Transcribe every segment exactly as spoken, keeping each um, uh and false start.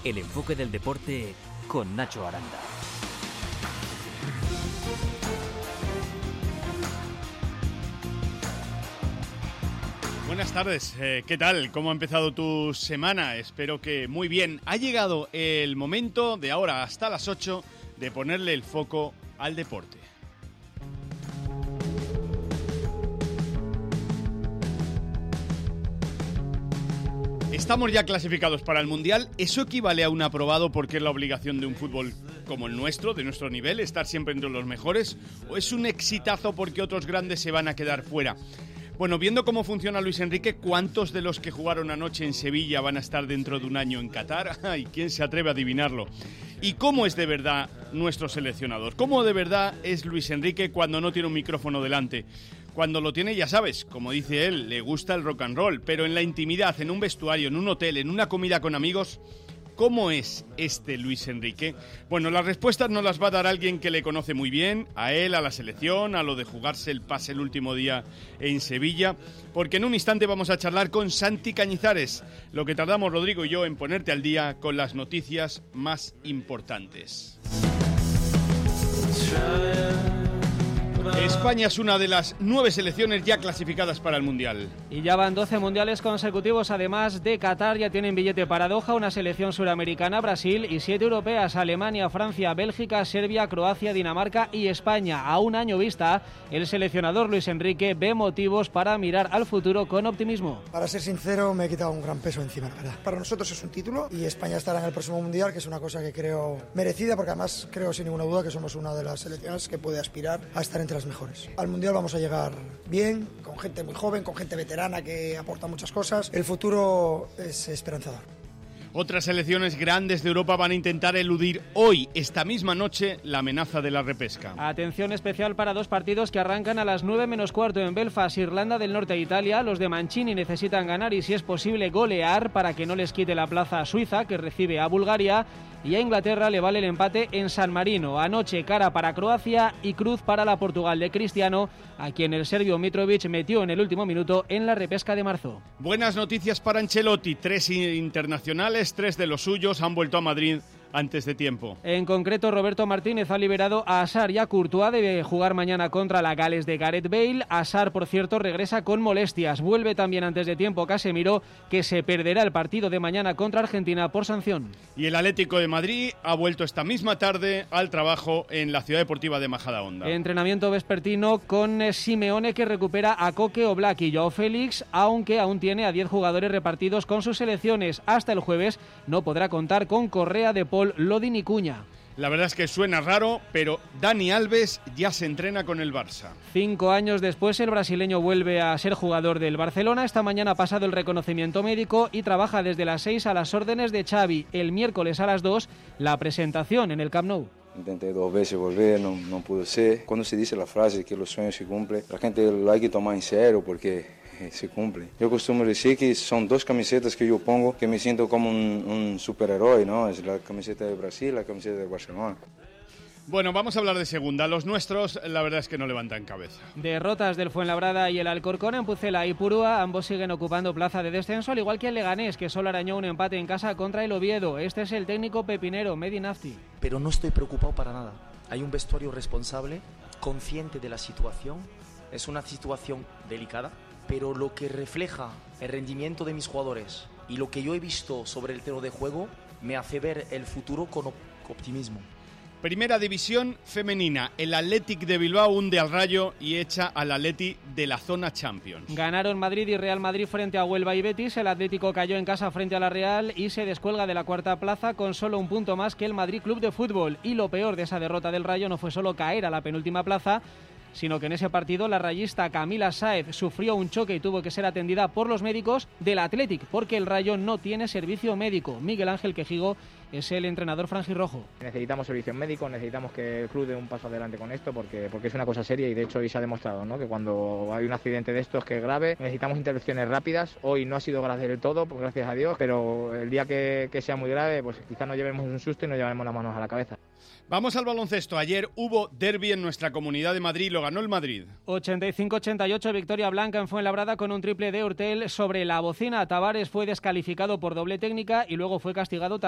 El enfoque del deporte con Nacho Aranda. Buenas tardes, eh, ¿qué tal? ¿Cómo ha empezado tu semana? Espero que muy bien. Ha llegado el momento de ahora hasta las ocho de ponerle el foco al deporte. Estamos ya clasificados para el Mundial. ¿Eso equivale a un aprobado porque es la obligación de un fútbol como el nuestro, de nuestro nivel, estar siempre entre los mejores? ¿O es un exitazo porque otros grandes se van a quedar fuera? Bueno, viendo cómo funciona Luis Enrique, ¿cuántos de los que jugaron anoche en Sevilla van a estar dentro de un año en Qatar? Ay, ¿quién se atreve a adivinarlo? ¿Y cómo es de verdad nuestro seleccionador? ¿Cómo de verdad es Luis Enrique cuando no tiene un micrófono delante? Cuando lo tiene, ya sabes, como dice él, le gusta el rock and roll, pero en la intimidad, en un vestuario, en un hotel, en una comida con amigos, ¿cómo es este Luis Enrique? Bueno, las respuestas nos las va a dar alguien que le conoce muy bien, a él, a la selección, a lo de jugarse el pase el último día en Sevilla, porque en un instante vamos a charlar con Santi Cañizares, lo que tardamos Rodrigo y yo en ponerte al día con las noticias más importantes. España es una de las nueve selecciones ya clasificadas para el Mundial. Y ya van doce mundiales consecutivos, además de Qatar, ya tienen billete para Doha, una selección suramericana, Brasil, y siete europeas, Alemania, Francia, Bélgica, Serbia, Croacia, Dinamarca y España. A un año vista, el seleccionador Luis Enrique ve motivos para mirar al futuro con optimismo. Para ser sincero, me he quitado un gran peso encima, la verdad. Para nosotros es un título y España estará en el próximo Mundial, que es una cosa que creo merecida, porque además creo sin ninguna duda que somos una de las selecciones que puede aspirar a estar entre las mejores. Al Mundial vamos a llegar bien, con gente muy joven, con gente veterana que aporta muchas cosas. El futuro es esperanzador. Otras selecciones grandes de Europa van a intentar eludir hoy, esta misma noche, la amenaza de la repesca. Atención especial para dos partidos que arrancan a las nueve menos cuarto en Belfast, Irlanda del Norte e Italia. Los de Mancini necesitan ganar y, si es posible, golear para que no les quite la plaza a Suiza, que recibe a Bulgaria. Y a Inglaterra le vale el empate en San Marino. Anoche cara para Croacia y cruz para la Portugal de Cristiano, a quien el serbio Mitrovic metió en el último minuto en la repesca de marzo. Buenas noticias para Ancelotti. Tres internacionales, tres de los suyos han vuelto a Madrid antes de tiempo. En concreto, Roberto Martínez ha liberado a Hazard y a Courtois. Debe jugar mañana contra la Gales de Gareth Bale. Hazard, por cierto, regresa con molestias. Vuelve también antes de tiempo Casemiro, que se perderá el partido de mañana contra Argentina por sanción. Y el Atlético de Madrid ha vuelto esta misma tarde al trabajo en la Ciudad Deportiva de Majadahonda. Entrenamiento vespertino con Simeone, que recupera a Coque, Oblak y Joao Félix, aunque aún tiene a diez jugadores repartidos con sus selecciones. Hasta el jueves no podrá contar con Correa, De Paul, Lodin y Cuña. La verdad es que suena raro, pero Dani Alves ya se entrena con el Barça. Cinco años después, el brasileño vuelve a ser jugador del Barcelona. Esta mañana ha pasado el reconocimiento médico y trabaja desde las seis a las órdenes de Xavi. El miércoles a las dos, la presentación en el Camp Nou. Intenté dos veces volver, no, no pudo ser. Cuando se dice la frase que los sueños se cumplen, la gente lo hay que tomar en serio porque se cumple. Yo costumo decir que son dos camisetas que yo pongo que me siento como un, un superhéroe, ¿no? Es la camiseta de Brasil, la camiseta de Barcelona. Bueno, vamos a hablar de segunda. Los nuestros, la verdad es que no levantan cabeza. Derrotas del Fuenlabrada y el Alcorcón en Pucela y Purúa. Ambos siguen ocupando plaza de descenso, al igual que el Leganés, que solo arañó un empate en casa contra el Oviedo. Este es el técnico pepinero, Mehdi Nafti. Pero no estoy preocupado para nada. Hay un vestuario responsable, consciente de la situación. Es una situación delicada, pero lo que refleja el rendimiento de mis jugadores y lo que yo he visto sobre el terreno de juego me hace ver el futuro con optimismo. Primera división femenina. El Athletic de Bilbao hunde al Rayo y echa al Atleti de la zona Champions. Ganaron Madrid y Real Madrid frente a Huelva y Betis. El Atlético cayó en casa frente a la Real y se descuelga de la cuarta plaza con solo un punto más que el Madrid Club de Fútbol. Y lo peor de esa derrota del Rayo no fue solo caer a la penúltima plaza, sino que en ese partido la rayista Camila Sáez sufrió un choque y tuvo que ser atendida por los médicos del Athletic, porque el Rayo no tiene servicio médico. Miguel Ángel Quejigo es el entrenador franjirrojo. Necesitamos servicio médico, necesitamos que el club dé un paso adelante con esto, porque, porque es una cosa seria y de hecho hoy se ha demostrado, ¿no?, que cuando hay un accidente de estos que es grave, necesitamos intervenciones rápidas. Hoy no ha sido grave del todo, pues gracias a Dios, pero el día que, que sea muy grave, pues quizás nos llevemos un susto y nos llevaremos las manos a la cabeza. Vamos al baloncesto. Ayer hubo derbi en nuestra Comunidad de Madrid, lo ganó el Madrid. ochenta y cinco a ochenta y ocho, victoria blanca en Fuenlabrada con un triple de Hurtel sobre la bocina. Tavares fue descalificado por doble técnica y luego fue castigado también en la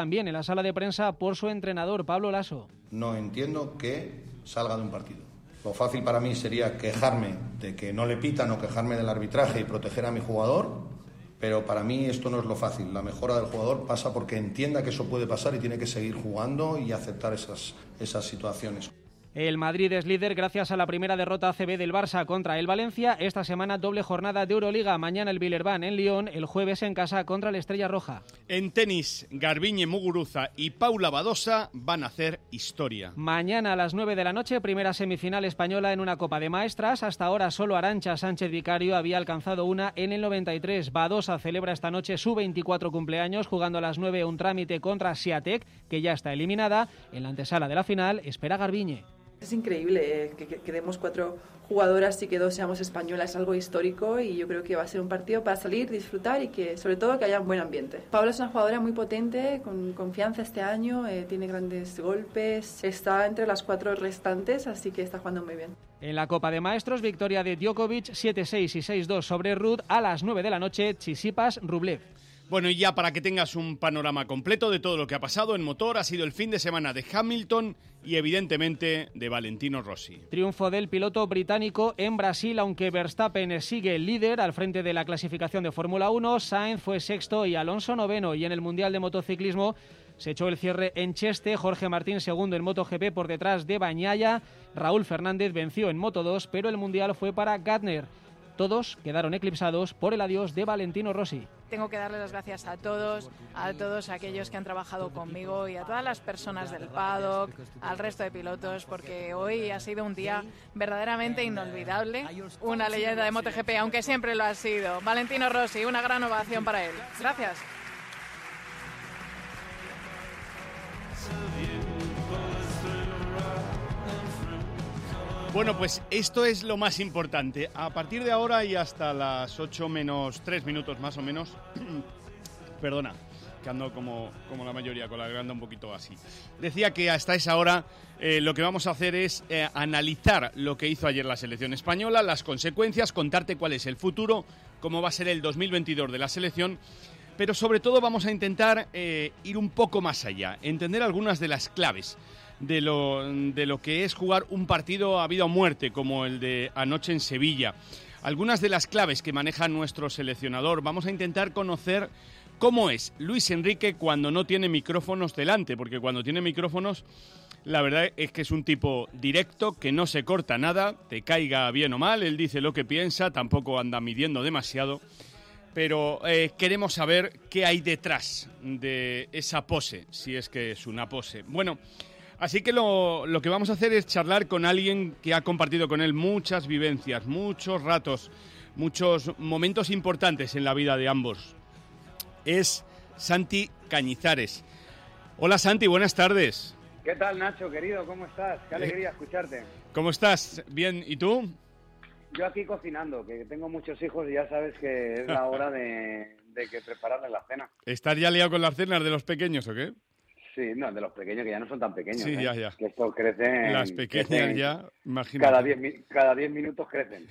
sala de prensa por su entrenador, Pablo Laso. No entiendo que salga de un partido. Lo fácil para mí sería quejarme de que no le pitan o quejarme del arbitraje y proteger a mi jugador, pero para mí esto no es lo fácil. La mejora del jugador pasa porque entienda que eso puede pasar y tiene que seguir jugando y aceptar esas, esas situaciones. El Madrid es líder gracias a la primera derrota A C B del Barça contra el Valencia. Esta semana doble jornada de Euroliga. Mañana el Villerban en Lyon, el jueves en casa contra la Estrella Roja. En tenis, Garbiñe Muguruza y Paula Badosa van a hacer historia. Mañana a las nueve de la noche, primera semifinal española en una Copa de Maestras. Hasta ahora solo Arantxa Sánchez Vicario había alcanzado una en el noventa y tres. Badosa celebra esta noche su veinticuatro cumpleaños jugando a las nueve un trámite contra Swiatek, que ya está eliminada. En la antesala de la final espera Garbiñe. Es increíble eh, que, que quedemos cuatro jugadoras y que dos seamos españolas, es algo histórico y yo creo que va a ser un partido para salir, disfrutar y que sobre todo que haya un buen ambiente. Paula es una jugadora muy potente, con confianza este año, eh, tiene grandes golpes, está entre las cuatro restantes, así que está jugando muy bien. En la Copa de Maestros, victoria de Djokovic siete seis y seis dos sobre Ruud. A las nueve de la noche, Tsitsipas Rublev. Bueno, y ya para que tengas un panorama completo de todo lo que ha pasado en motor, ha sido el fin de semana de Hamilton y evidentemente de Valentino Rossi. Triunfo del piloto británico en Brasil, aunque Verstappen sigue líder al frente de la clasificación de Fórmula uno, Sainz fue sexto y Alonso noveno, y en el Mundial de Motociclismo se echó el cierre en Cheste, Jorge Martín segundo en MotoGP por detrás de Bagnaia, Raúl Fernández venció en Moto dos, pero el Mundial fue para Gardner. Todos quedaron eclipsados por el adiós de Valentino Rossi. Tengo que darle las gracias a todos, a todos aquellos que han trabajado conmigo y a todas las personas del paddock, al resto de pilotos, porque hoy ha sido un día verdaderamente inolvidable. Una leyenda de MotoGP, aunque siempre lo ha sido. Valentino Rossi, una gran ovación para él. Gracias. Bueno, pues esto es lo más importante. A partir de ahora y hasta las ocho menos tres minutos más o menos, perdona, que ando como, como la mayoría, con la garganta un poquito así. Decía que hasta esa hora eh, lo que vamos a hacer es eh, analizar lo que hizo ayer la selección española, las consecuencias, contarte cuál es el futuro, cómo va a ser el dos mil veintidós de la selección, pero sobre todo vamos a intentar eh, ir un poco más allá, entender algunas de las claves de lo, de lo que es jugar un partido a vida o muerte, como el de anoche en Sevilla. Algunas de las claves que maneja nuestro seleccionador. Vamos a intentar conocer cómo es Luis Enrique cuando no tiene micrófonos delante, porque cuando tiene micrófonos, la verdad es que es un tipo directo, que no se corta nada, te caiga bien o mal, él dice lo que piensa, tampoco anda midiendo demasiado, pero eh, queremos saber qué hay detrás de esa pose, si es que es una pose. Bueno, así que lo, lo que vamos a hacer es charlar con alguien que ha compartido con él muchas vivencias, muchos ratos, muchos momentos importantes en la vida de ambos. Es Santi Cañizares. Hola Santi, buenas tardes. ¿Qué tal, Nacho, querido? ¿Cómo estás? Qué alegría eh, escucharte. ¿Cómo estás? Bien, ¿y tú? Yo aquí cocinando, que tengo muchos hijos y ya sabes que es la hora de, de que prepararles la cena. ¿Estás ya liado con las cenas de los pequeños o qué? Sí, no, de los pequeños, que ya no son tan pequeños. Sí, ¿eh? ya, ya. Que estos crecen... Las pequeñas crecen, ya, imagínate. Cada diez, cada diez minutos crecen.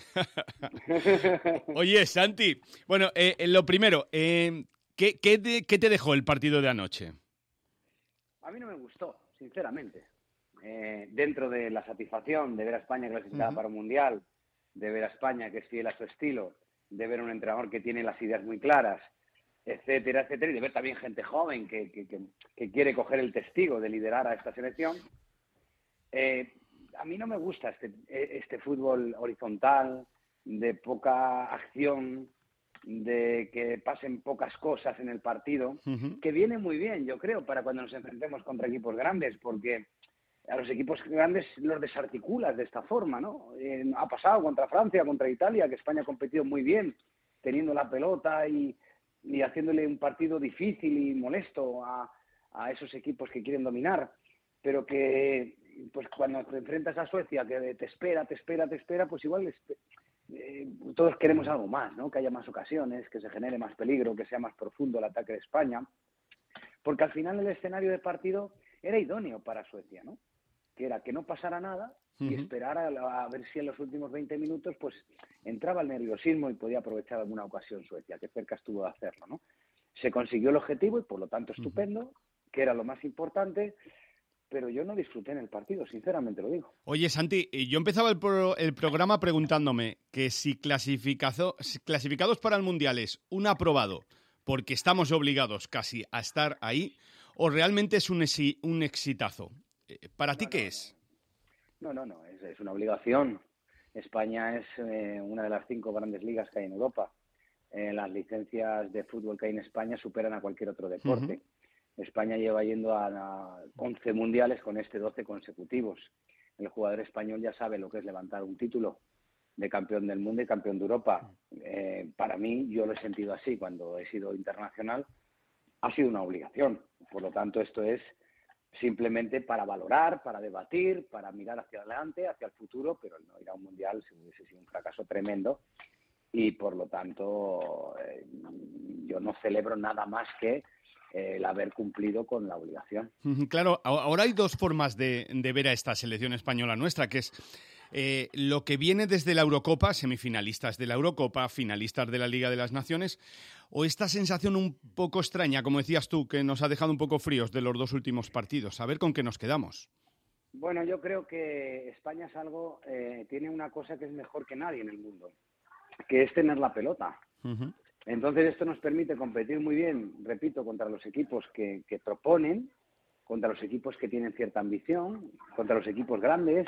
Oye, Santi, bueno, eh, lo primero, eh, ¿qué, qué, de, ¿qué te dejó el partido de anoche? A mí no me gustó, sinceramente. Eh, dentro de la satisfacción de ver a España clasificada uh-huh. para un Mundial, de ver a España que es fiel a su estilo, de ver a un entrenador que tiene las ideas muy claras, etcétera, etcétera, y de ver también gente joven que, que, que, que quiere coger el testigo de liderar a esta selección. Eh, a mí no me gusta este, este fútbol horizontal, de poca acción, de que pasen pocas cosas en el partido, uh-huh. que viene muy bien, yo creo, para cuando nos enfrentemos contra equipos grandes, porque a los equipos grandes los desarticulas de esta forma, ¿no? Eh, ha pasado contra Francia, contra Italia, que España ha competido muy bien, teniendo la pelota y y haciéndole un partido difícil y molesto a, a esos equipos que quieren dominar, pero que pues cuando te enfrentas a Suecia, que te espera, te espera, te espera, pues igual eh, todos queremos algo más, ¿no? Que haya más ocasiones, que se genere más peligro, que sea más profundo el ataque de España, porque al final el escenario de partido era idóneo para Suecia, ¿no? Que era que no pasara nada y uh-huh. esperar a, a ver si en los últimos veinte minutos pues entraba el nerviosismo y podía aprovechar alguna ocasión Suecia, que cerca estuvo de hacerlo, ¿no? Se consiguió el objetivo y por lo tanto estupendo, uh-huh. que era lo más importante, pero yo no disfruté en el partido, sinceramente lo digo. Oye, Santi, yo empezaba el, pro, el programa preguntándome que si clasificado, clasificados para el Mundial es un aprobado, porque estamos obligados casi a estar ahí, o realmente es un, exi, un exitazo. ¿Para no, ti qué no, es? No, no, no, es, es una obligación. España es eh, una de las cinco grandes ligas que hay en Europa. Eh, las licencias de fútbol que hay en España superan a cualquier otro deporte. Uh-huh. España lleva yendo a, a once mundiales, con este doce consecutivos. El jugador español ya sabe lo que es levantar un título de campeón del mundo y campeón de Europa. Eh, para mí, yo lo he sentido así cuando he sido internacional, ha sido una obligación. Por lo tanto, esto es simplemente para valorar, para debatir, para mirar hacia adelante, hacia el futuro, pero el no ir a un mundial se hubiese sido un fracaso tremendo y, por lo tanto, eh, yo no celebro nada más que Eh, el haber cumplido con la obligación. Claro, ahora hay dos formas de, de ver a esta selección española nuestra, que es eh, lo que viene desde la Eurocopa, semifinalistas de la Eurocopa, finalistas de la Liga de las Naciones, o esta sensación un poco extraña, como decías tú, que nos ha dejado un poco fríos de los dos últimos partidos. A ver con qué nos quedamos. Bueno, yo creo que España es algo, eh, tiene una cosa que es mejor que nadie en el mundo, que es tener la pelota. Uh-huh. Entonces esto nos permite competir muy bien, repito, contra los equipos que, que proponen, contra los equipos que tienen cierta ambición, contra los equipos grandes,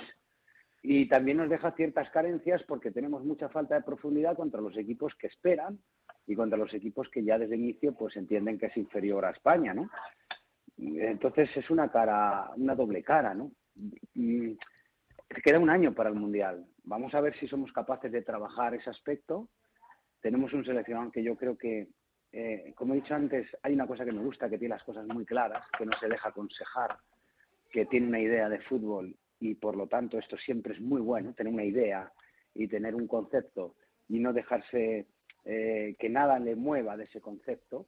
y también nos deja ciertas carencias porque tenemos mucha falta de profundidad contra los equipos que esperan y contra los equipos que ya desde el inicio pues entienden que es inferior a España, ¿no? Entonces es una cara, una doble cara, ¿no? Y queda un año para el Mundial. Vamos a ver si somos capaces de trabajar ese aspecto. Tenemos un seleccionador que yo creo que, eh, como he dicho antes, hay una cosa que me gusta, que tiene las cosas muy claras, que no se deja aconsejar, que tiene una idea de fútbol y, por lo tanto, esto siempre es muy bueno, tener una idea y tener un concepto y no dejarse eh, que nada le mueva de ese concepto.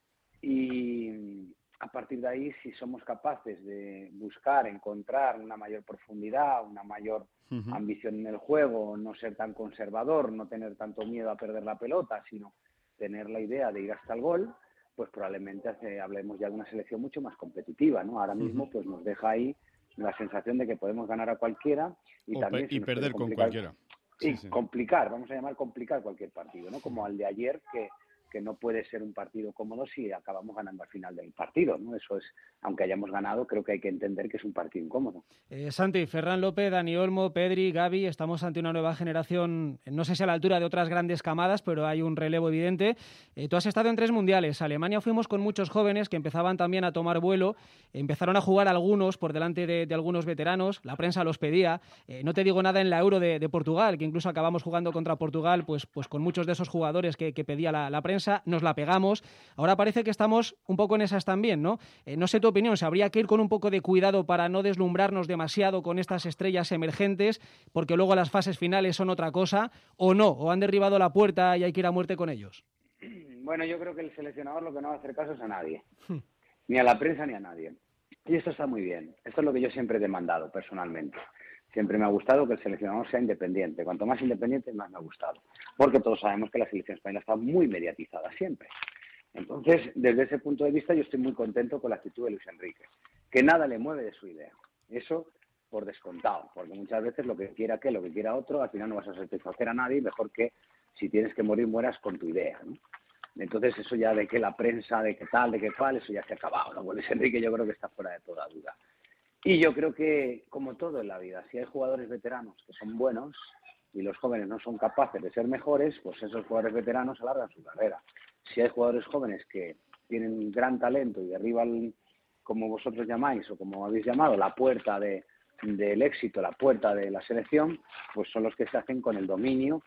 Y a partir de ahí, si somos capaces de buscar, encontrar una mayor profundidad, una mayor uh-huh. ambición en el juego, no ser tan conservador, no tener tanto miedo a perder la pelota, sino tener la idea de ir hasta el gol, pues probablemente hace, hablemos ya de una selección mucho más competitiva, ¿no? Ahora mismo uh-huh. pues nos deja ahí la sensación de que podemos ganar a cualquiera y o también pe- y perder con cualquiera. Y sí, sí. complicar, vamos a llamar complicar cualquier partido, ¿no? Como al de ayer, que que no puede ser un partido cómodo si acabamos ganando al final del partido, ¿no? Eso es, aunque hayamos ganado, creo que hay que entender que es un partido incómodo. Eh, Santi, Ferran López, Dani Olmo, Pedri, Gavi, estamos ante una nueva generación, no sé si a la altura de otras grandes camadas, pero hay un relevo evidente. Eh, tú has estado en tres mundiales. Alemania fuimos con muchos jóvenes que empezaban también a tomar vuelo, empezaron a jugar algunos por delante de, de algunos veteranos, la prensa los pedía. Eh, no te digo nada en la Euro de, de Portugal, que incluso acabamos jugando contra Portugal, pues, pues con muchos de esos jugadores que, que pedía la, la prensa. Nos la pegamos. Ahora parece que estamos un poco en esas también, ¿no? Eh, no sé tu opinión, ¿se habría que ir con un poco de cuidado para no deslumbrarnos demasiado con estas estrellas emergentes, porque luego las fases finales son otra cosa, o no? ¿O han derribado la puerta y hay que ir a muerte con ellos? Bueno, yo creo que el seleccionador lo que no va a hacer caso es a nadie. Ni a la prensa ni a nadie. Y esto está muy bien. Esto es lo que yo siempre he demandado personalmente. Siempre me ha gustado que el seleccionador sea independiente. Cuanto más independiente, más me ha gustado. Porque todos sabemos que la selección española está muy mediatizada siempre. Entonces, desde ese punto de vista, yo estoy muy contento con la actitud de Luis Enrique. Que nada le mueve de su idea. Eso por descontado. Porque muchas veces lo que quiera aquel, lo que quiera otro, al final no vas a satisfacer a nadie. Mejor que si tienes que morir, mueras con tu idea, ¿no? Entonces, eso ya de que la prensa, de que tal, de que cual, eso ya se ha acabado, ¿no? Con Luis Enrique yo creo que está fuera de toda duda. Y yo creo que, como todo en la vida, si hay jugadores veteranos que son buenos y los jóvenes no son capaces de ser mejores, pues esos jugadores veteranos alargan su carrera. Si hay jugadores jóvenes que tienen gran talento y derriban, como vosotros llamáis o como habéis llamado, la puerta de, del éxito, la puerta de la selección, pues son los que se hacen con el dominio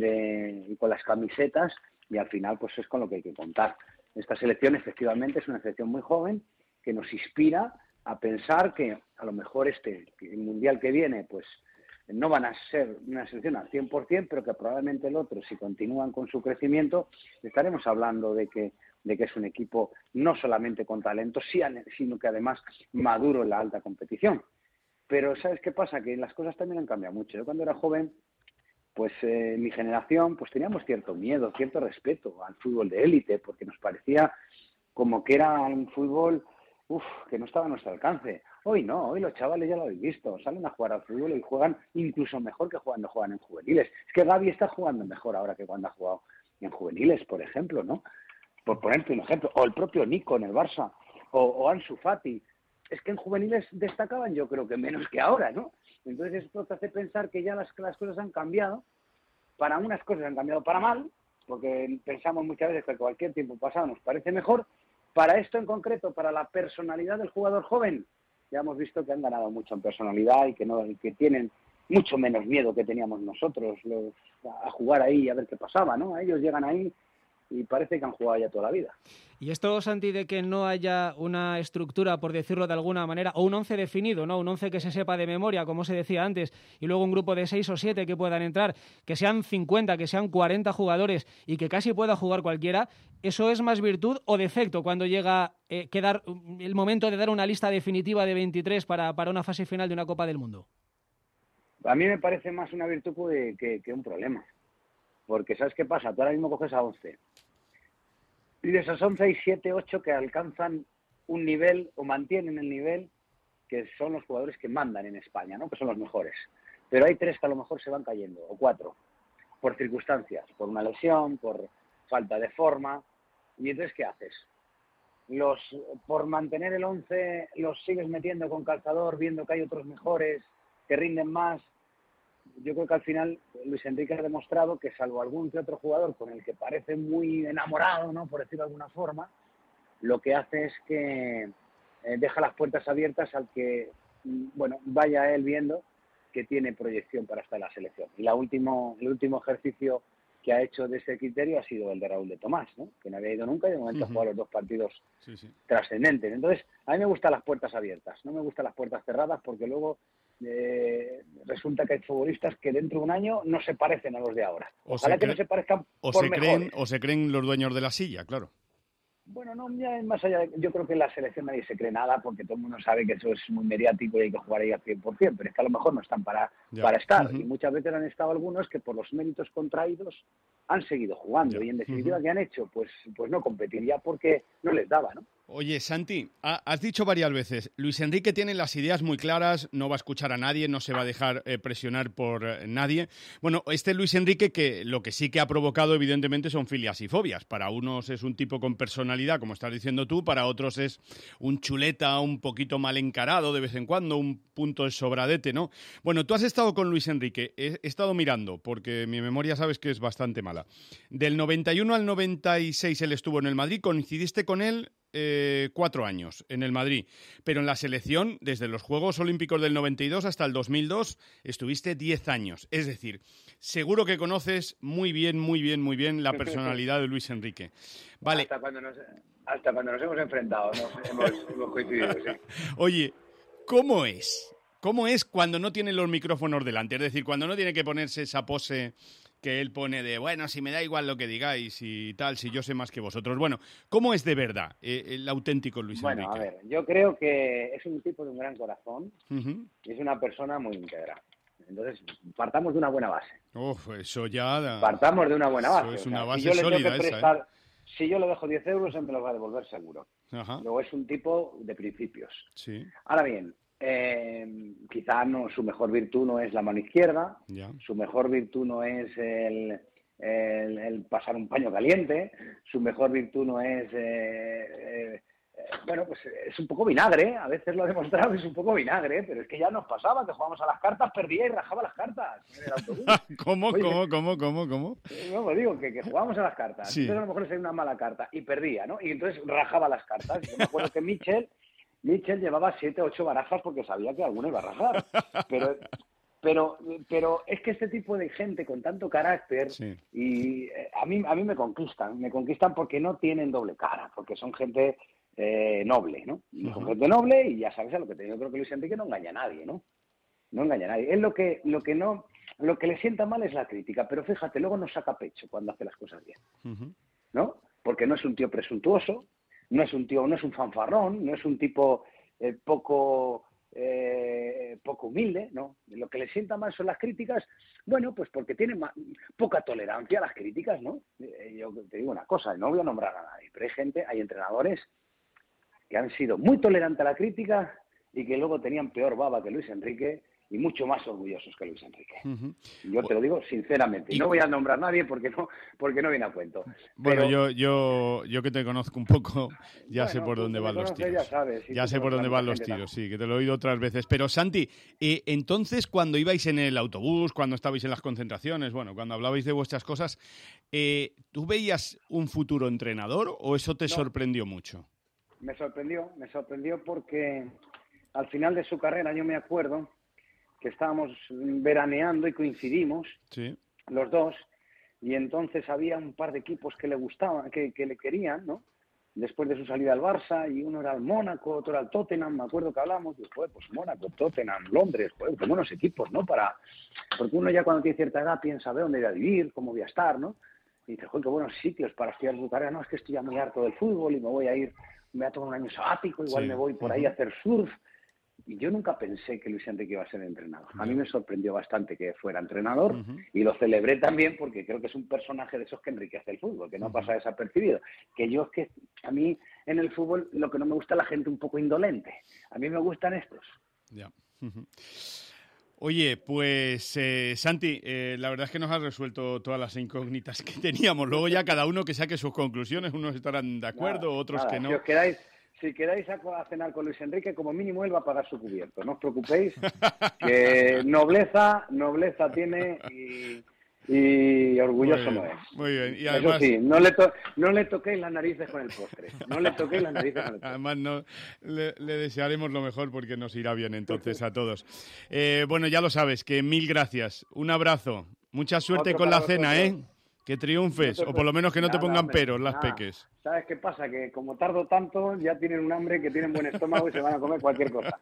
de, y con las camisetas, y al final pues es con lo que hay que contar. Esta selección efectivamente es una selección muy joven que nos inspira a pensar que a lo mejor este el mundial que viene pues no van a ser una selección al cien por ciento, pero que probablemente el otro, si continúan con su crecimiento, estaremos hablando de que de que es un equipo no solamente con talento, sino que además maduro en la alta competición. Pero ¿sabes qué pasa? Que las cosas también han cambiado mucho. Yo cuando era joven, pues eh, mi generación, pues teníamos cierto miedo, cierto respeto al fútbol de élite, porque nos parecía como que era un fútbol uf, que no estaba a nuestro alcance. Hoy no, hoy los chavales ya lo habéis visto, salen a jugar al fútbol y juegan incluso mejor que cuando juegan en juveniles. Es que Gavi está jugando mejor ahora que cuando ha jugado en juveniles, por ejemplo, ¿no? Por ponerte un ejemplo. O el propio Nico en el Barça, o, o Ansu Fati. Es que en juveniles destacaban yo creo que menos que ahora, ¿no? Entonces esto te hace pensar que ya las, las cosas han cambiado. Para unas cosas han cambiado para mal, porque pensamos muchas veces que cualquier tiempo pasado nos parece mejor. Para esto en concreto, para la personalidad del jugador joven, ya hemos visto que han ganado mucho en personalidad y que, no, y que tienen mucho menos miedo que teníamos nosotros los, a jugar ahí y a ver qué pasaba, ¿no? Ellos llegan ahí y parece que han jugado ya toda la vida. Y esto, Santi, de que no haya una estructura, por decirlo de alguna manera, o un once definido, ¿no? Un once que se sepa de memoria, como se decía antes, y luego un grupo de seis o siete que puedan entrar, que sean cincuenta, que sean cuarenta jugadores y que casi pueda jugar cualquiera, ¿eso es más virtud o defecto cuando llega eh, quedar el momento de dar una lista definitiva de veintitrés para, para una fase final de una Copa del Mundo? A mí me parece más una virtud que, que, que un problema. Porque, ¿sabes qué pasa? Tú ahora mismo coges a once. Y de esos once hay siete, ocho que alcanzan un nivel o mantienen el nivel que son los jugadores que mandan en España, ¿no? Que son los mejores. Pero hay tres que a lo mejor se van cayendo, o cuatro, por circunstancias, por una lesión, por falta de forma. ¿Y entonces qué haces? Los, por mantener el once los sigues metiendo con calzador, viendo que hay otros mejores, que rinden más. Yo creo que al final Luis Enrique ha demostrado que salvo algún que otro jugador con el que parece muy enamorado, ¿no? Por decirlo de alguna forma, lo que hace es que eh, deja las puertas abiertas al que, bueno, vaya él viendo que tiene proyección para estar en la selección. Y la último, el último ejercicio que ha hecho de ese criterio ha sido el de Raúl de Tomás, ¿no? Que no había ido nunca y de momento uh-huh. ha jugado los dos partidos sí, sí. trascendentes. Entonces, a mí me gustan las puertas abiertas, no me gustan las puertas cerradas porque luego Eh, resulta que hay futbolistas que dentro de un año no se parecen a los de ahora. Ojalá que no se parezcan o por se mejores. creen O se creen los dueños de la silla, claro. Bueno, no, ya más allá de, yo creo que en la selección nadie se cree nada porque todo el mundo sabe que eso es muy mediático y hay que jugar ahí al cien por ciento, pero es que a lo mejor no están para, para estar. Uh-huh. Y muchas veces han estado algunos que por los méritos contraídos han seguido jugando. Yeah. Y en definitiva, uh-huh. ¿qué han hecho? Pues, pues no competir ya porque no les daba, ¿no? Oye, Santi, has dicho varias veces, Luis Enrique tiene las ideas muy claras, no va a escuchar a nadie, no se va a dejar eh, presionar por eh, nadie. Bueno, este Luis Enrique que lo que sí que ha provocado evidentemente son filias y fobias. Para unos es un tipo con personalidad, como estás diciendo tú, para otros es un chuleta un poquito mal encarado de vez en cuando, un punto de sobradete, ¿no? Bueno, tú has estado con Luis Enrique, he, he estado mirando, porque mi memoria sabes que es bastante mala. Del noventa y uno al noventa y seis él estuvo en el Madrid, coincidiste con él Eh, cuatro años en el Madrid, pero en la selección, desde los Juegos Olímpicos del noventa y dos hasta el dos mil dos, estuviste diez años. Es decir, seguro que conoces muy bien, muy bien, muy bien la personalidad de Luis Enrique. Vale. Hasta cuando nos, hasta cuando nos hemos enfrentado, nos hemos, hemos coincidido, sí. Oye, ¿cómo es? ¿Cómo es cuando no tiene los micrófonos delante? Es decir, cuando no tiene que ponerse esa pose que él pone de, bueno, si me da igual lo que digáis y tal, si yo sé más que vosotros. Bueno, ¿cómo es de verdad eh, el auténtico Luis bueno, Enrique? Bueno, a ver, yo creo que es un tipo de un gran corazón uh-huh. y es una persona muy íntegra. Entonces, partamos de una buena base. Uf, eso ya... Da... Partamos de una buena base. Eso es una o sea, base si yo sólida le prestar, esa, ¿eh? Si yo le dejo diez euros, él me los va a devolver seguro. Ajá. Luego es un tipo de principios. Sí. Ahora bien, Eh, quizá no, su mejor virtud no es la mano izquierda, yeah. su mejor virtud no es el, el, el pasar un paño caliente, su mejor virtud no es, eh, eh, bueno, pues es un poco vinagre, a veces lo ha demostrado, es un poco vinagre, pero es que ya nos pasaba que jugábamos a las cartas, perdía y rajaba las cartas en el autobús. ¿Cómo, Oye, cómo, cómo, cómo, cómo? No, pues digo que, que jugábamos a las cartas, sí. Entonces a lo mejor le salía una mala carta y perdía, ¿no? Y entonces rajaba las cartas. Yo me acuerdo que Michel Michel llevaba siete, ocho barajas porque sabía que alguno iba a rajar. Pero, pero, pero es que este tipo de gente con tanto carácter sí. y eh, a mí a mí me conquistan, me conquistan porque no tienen doble cara, porque son gente eh, noble, ¿no? Uh-huh. Son gente noble y ya sabes a lo que te digo. Yo creo que Luis Enrique no engaña a nadie, ¿no? No engaña a nadie. Él lo que lo que no lo que le sienta mal es la crítica, pero fíjate, luego no saca pecho cuando hace las cosas bien, uh-huh. ¿no? Porque no es un tío presuntuoso. No es un tío, no es un fanfarrón, no es un tipo eh, poco eh, poco humilde, ¿no? Lo que le sienta mal son las críticas, bueno, pues porque tiene más, poca tolerancia a las críticas, ¿no? Eh, yo te digo una cosa, no voy a nombrar a nadie, pero hay gente, hay entrenadores que han sido muy tolerantes a la crítica y que luego tenían peor baba que Luis Enrique y mucho más orgullosos que Luis Enrique. Uh-huh. Yo te lo digo sinceramente. Y no voy a nombrar a nadie porque no, porque no viene a cuento. Bueno, Pero... yo, yo, yo que te conozco un poco, ya bueno, sé por dónde van los tiros. Ya, sabes, si ya sé por dónde van los tiros, sí, que te lo he oído otras veces. Pero Santi, eh, entonces cuando ibais en el autobús, cuando estabais en las concentraciones, bueno, cuando hablabais de vuestras cosas, eh, ¿tú veías un futuro entrenador o eso te no, sorprendió mucho? Me sorprendió, me sorprendió porque al final de su carrera yo me acuerdo que estábamos veraneando y coincidimos, sí, los dos, y entonces había un par de equipos que le gustaban, que, que le querían, ¿no? Después de su salida al Barça, y uno era el Mónaco, otro era el Tottenham, me acuerdo que hablamos, y joder, pues Mónaco, Tottenham, Londres, joder, qué buenos equipos, ¿no? Para... Porque uno ya cuando tiene cierta edad piensa, ve dónde voy a vivir, cómo voy a estar, ¿no? Y dice, joder, qué buenos sitios para estudiar tu carrera, no, es que estoy ya muy harto del fútbol y me voy a ir, me voy a tomar un año sabático, igual sí, me voy por uh-huh. ahí a hacer surf. Y yo nunca pensé que Luis Enrique iba a ser entrenador. A mí me sorprendió bastante que fuera entrenador uh-huh. y lo celebré también porque creo que es un personaje de esos que enriquece el fútbol, que no uh-huh. pasa desapercibido. Que yo es que a mí en el fútbol lo que no me gusta es la gente un poco indolente. A mí me gustan estos. Ya. Uh-huh. Oye, pues eh, Santi, eh, la verdad es que nos has resuelto todas las incógnitas que teníamos. Luego ya cada uno que saque sus conclusiones, unos estarán de acuerdo, nada, otros nada. que no. Si os quedáis... Si quedáis a, a cenar con Luis Enrique, como mínimo él va a pagar su cubierto. No os preocupéis, que nobleza, nobleza tiene y, y orgulloso no es. Muy bien. Y además, eso sí, no le, to, no le toquéis las narices con el postre. No le toquéis las narices con el postre. Además, no, le, le desearemos lo mejor porque nos irá bien entonces a todos. Eh, bueno, ya lo sabes, que mil gracias. Un abrazo. Mucha suerte Otro con la cena, vosotros. ¿eh? Que triunfes, no o por lo menos que no nada, te pongan hombre, peros las nada. peques. ¿Sabes qué pasa? Que como tardo tanto, ya tienen un hambre, que tienen buen estómago y se van a comer cualquier cosa.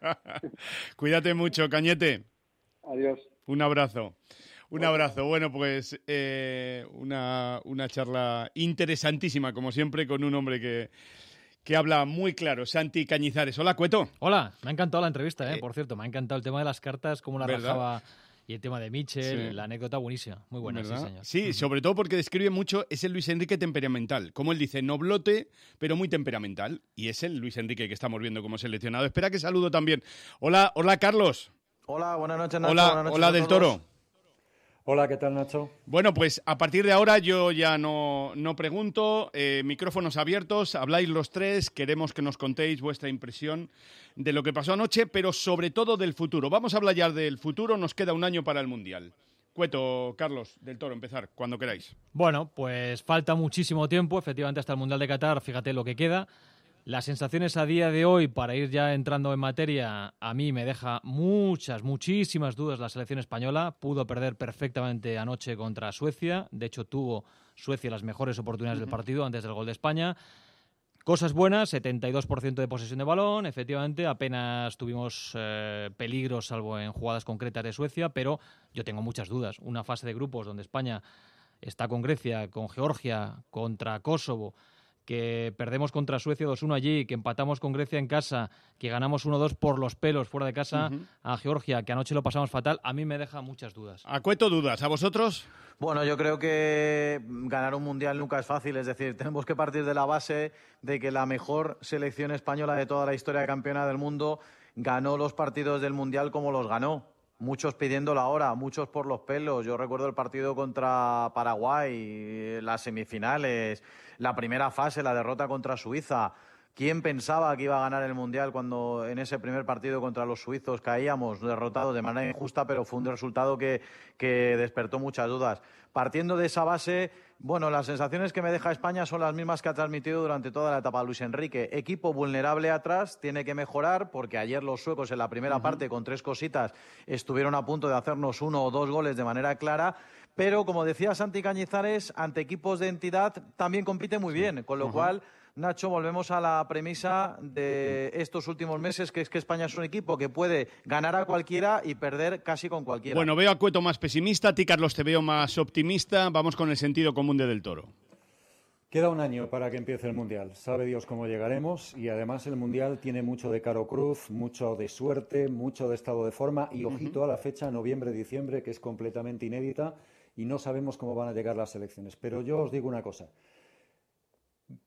Cuídate mucho, Cañete. Adiós. Un abrazo. Un bueno. abrazo. Bueno, pues eh, una, una charla interesantísima, como siempre, con un hombre que... que habla muy claro, Santi Cañizares. Hola, Cueto. Hola, me ha encantado la entrevista, eh, por cierto. Me ha encantado el tema de las cartas, cómo la ¿verdad? rajaba... Y el tema de Mitchell, sí. la anécdota buenísima, muy buena, ¿verdad? Sí, señor. Sí, sobre todo porque describe mucho, es el Luis Enrique temperamental. Como él dice, noblote, pero muy temperamental. Y es el Luis Enrique que estamos viendo como seleccionado. Espera que saludo también. Hola, hola, Carlos. Hola, buenas noches, Nacho. Hola, buenas noches hola del Toro. Hola, ¿qué tal, Nacho? Bueno, pues a partir de ahora yo ya no, no pregunto, eh, micrófonos abiertos, habláis los tres, queremos que nos contéis vuestra impresión de lo que pasó anoche, pero sobre todo del futuro. Vamos a hablar ya del futuro, nos queda un año para el Mundial. Cueto, Carlos, del Toro, empezar, cuando queráis. Bueno, pues falta muchísimo tiempo, efectivamente, hasta el Mundial de Qatar, fíjate lo que queda. Las sensaciones a día de hoy, para ir ya entrando en materia, a mí me deja muchas, muchísimas dudas la selección española. Pudo perder perfectamente anoche contra Suecia. De hecho, tuvo Suecia las mejores oportunidades uh-huh. del partido antes del gol de España. Cosas buenas, setenta y dos por ciento de posesión de balón. Efectivamente, apenas tuvimos eh, peligros, salvo en jugadas concretas de Suecia, pero yo tengo muchas dudas. Una fase de grupos donde España está con Grecia, con Georgia, contra Kosovo, que perdemos contra Suecia dos uno allí, que empatamos con Grecia en casa, que ganamos uno dos por los pelos fuera de casa uh-huh. a Georgia, que anoche lo pasamos fatal, a mí me deja muchas dudas. ¿A Cueto dudas? ¿A vosotros? Bueno, yo creo que ganar un Mundial nunca es fácil, es decir, tenemos que partir de la base de que la mejor selección española de toda la historia de campeona del mundo ganó los partidos del Mundial como los ganó. Muchos pidiendo la hora, muchos por los pelos. Yo recuerdo el partido contra Paraguay, las semifinales, la primera fase, la derrota contra Suiza. ¿Quién pensaba que iba a ganar el Mundial cuando en ese primer partido contra los suizos caíamos derrotados de manera injusta, pero fue un resultado que, que despertó muchas dudas? Partiendo de esa base, bueno, las sensaciones que me deja España son las mismas que ha transmitido durante toda la etapa Luis Enrique. Equipo vulnerable atrás, tiene que mejorar, porque ayer los suecos en la primera uh-huh. parte, con tres cositas, estuvieron a punto de hacernos uno o dos goles de manera clara. Pero, como decía Santi Cañizares, ante equipos de entidad también compite muy bien, con lo uh-huh. cual... Nacho, volvemos a la premisa de estos últimos meses, que es que España es un equipo que puede ganar a cualquiera y perder casi con cualquiera. Bueno, veo a Cueto más pesimista, a ti, Carlos, te veo más optimista. Vamos con el sentido común de Del Toro. Queda un año para que empiece el Mundial. Sabe Dios cómo llegaremos y además el Mundial tiene mucho de caro cruz, mucho de suerte, mucho de estado de forma y ojito a la fecha noviembre-diciembre, que es completamente inédita y no sabemos cómo van a llegar las elecciones. Pero yo os digo una cosa.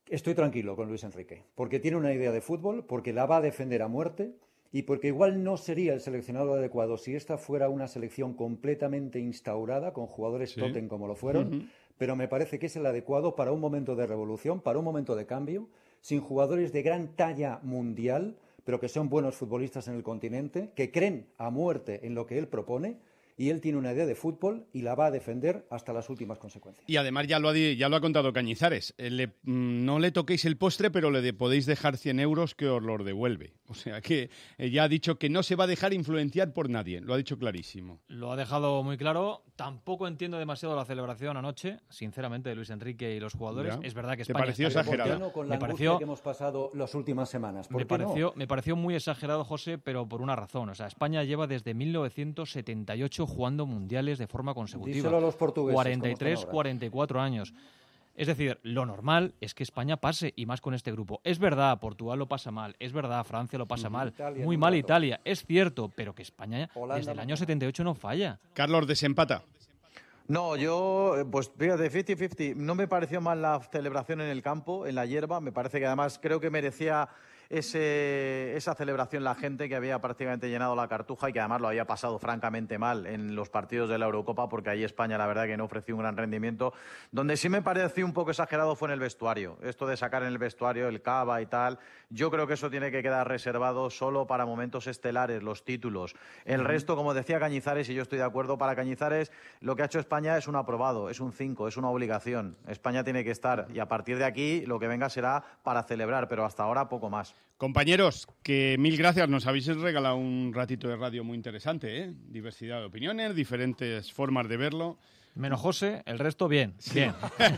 Estoy tranquilo con Luis Enrique, porque tiene una idea de fútbol, porque la va a defender a muerte y porque igual no sería el seleccionador adecuado si esta fuera una selección completamente instaurada, con jugadores Sí. tótem como lo fueron, Ujú. pero me parece que es el adecuado para un momento de revolución, para un momento de cambio, sin jugadores de gran talla mundial, pero que son buenos futbolistas en el continente, que creen a muerte en lo que él propone, y él tiene una idea de fútbol y la va a defender hasta las últimas consecuencias. Y además ya lo ha, di- ya lo ha contado Cañizares. Eh, le- mm, no le toquéis el postre, pero le de- podéis dejar cien euros que os los devuelve. O sea que eh, ya ha dicho que no se va a dejar influenciar por nadie. Lo ha dicho clarísimo. Lo ha dejado muy claro. Tampoco entiendo demasiado la celebración anoche, sinceramente, de Luis Enrique y los jugadores. Ya. Es verdad que ¿Te España pareció está exagerado? campeón. No con la Me angustia pareció, que hemos pasado las últimas semanas. ¿Por me, qué no? pareció, me pareció muy exagerado, José, pero por una razón. O sea, España lleva desde mil novecientos setenta y ocho jugando mundiales de forma consecutiva. Díselo a los portugueses, cuarenta y tres, ¿cómo están ahora? cuarenta y cuatro años. Es decir, lo normal es que España pase, y más con este grupo. Es verdad, Portugal lo pasa mal, es verdad, Francia lo pasa Ujú. mal, Italia, muy en un mal rato. Italia, es cierto, pero que España Holanda desde el no año setenta y ocho no falla. Carlos, desempata. No, yo, eh, pues fíjate, cincuenta cincuenta. No me pareció mal la celebración en el campo, en la hierba. Me parece que además creo que merecía ese, esa celebración la gente, que había prácticamente llenado la Cartuja y que además lo había pasado francamente mal en los partidos de la Eurocopa, porque ahí España la verdad que no ofreció un gran rendimiento. Donde sí me pareció un poco exagerado fue en el vestuario. Esto de sacar en el vestuario el cava y tal, yo creo que eso tiene que quedar reservado solo para momentos estelares, los títulos. El resto, como decía Cañizares, y yo estoy de acuerdo, para Cañizares lo que ha hecho España es un aprobado, es un cinco, es una obligación. España tiene que estar, y a partir de aquí lo que venga será para celebrar, pero hasta ahora poco más. Compañeros, que mil gracias. Nos habéis regalado un ratito de radio muy interesante, ¿eh? Diversidad de opiniones, diferentes formas de verlo. Menos José, el resto bien, bien.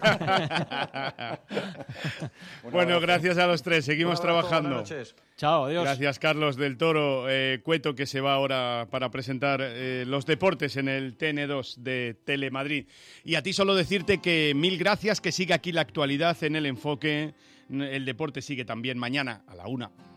Bueno, gracias a los tres. Seguimos Un abrazo, trabajando. buenas noches. Chao, adiós. Gracias, Carlos del Toro, eh, Cueto, que se va ahora para presentar eh, los deportes en el T N dos de Telemadrid. Y a ti solo decirte que mil gracias, que siga aquí la actualidad en El Enfoque. El deporte sigue también mañana a la una.